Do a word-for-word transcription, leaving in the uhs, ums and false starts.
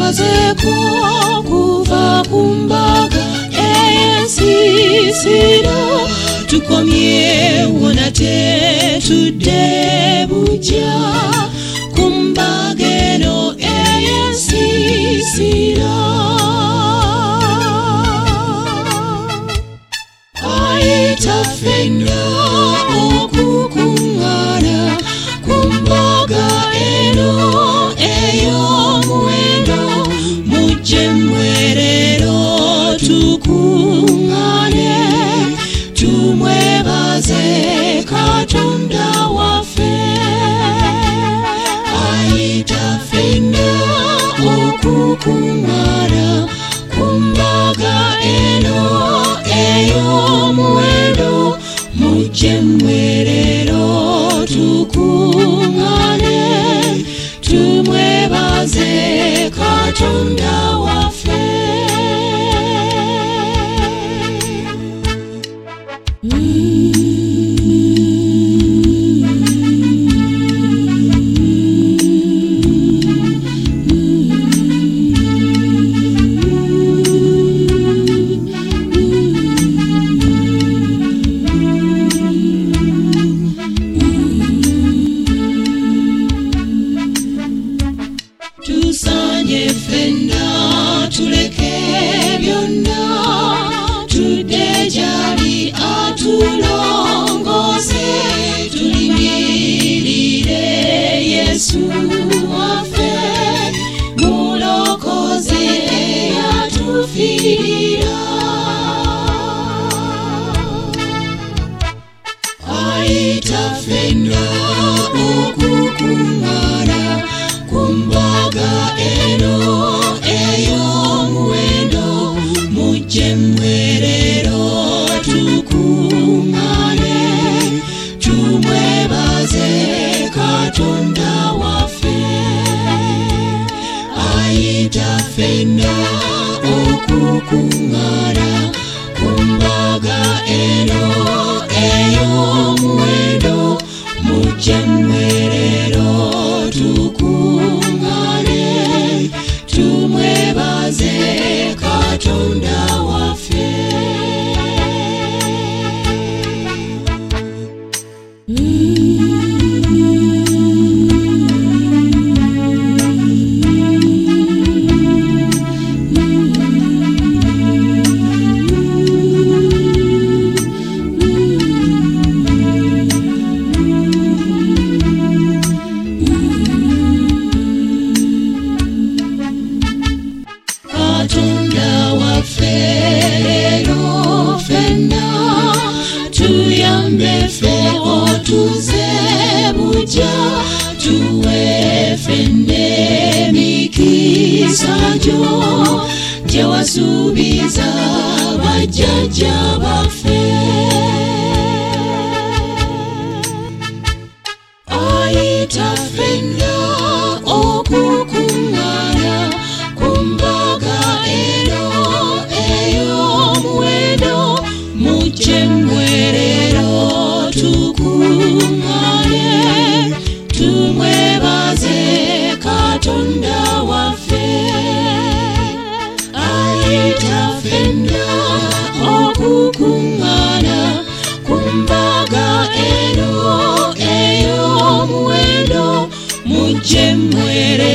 tumazeko kuva kumbaga eyensisiro tukomye wona tetudde buja kumbaga eno eyensisiro ayita ffenna okukungana kumbaga eno ey'omuwendo mujje mwerero tukungane tumwebaze Katonda waffe ayita ffenna okukungana kumbaga eno ey'omuwendo mujje mwerero tukungane tumwebaze Katonda waffe tusanye ffenna tuleke byonna tudde gy'ali atulongoze tulimirire Yesu waffe mulokoze eyatufiirira ayita ffenna okukungana kumbaga eno ey'omuwendo mujje mwerero tukungane tumwebaze Katonda waffe ayita ffenna okukungana kumbaga eno ey'omuwendo mujje mwerero tukungane tumwebaze Katonda waffe Katonda waffe leero ffenna tuyambe ffe otuze buja tuwe ffenna emikisa gyo gye wasuubiza bajjajja baffe ayita ffenna okukungana kumbaga eno ey'omuwendo mujje mwerero tukungane tumwebaze Katonda waffe ayita ffenna okukungana kumbaga eno ey'omuwendo mujje mwerero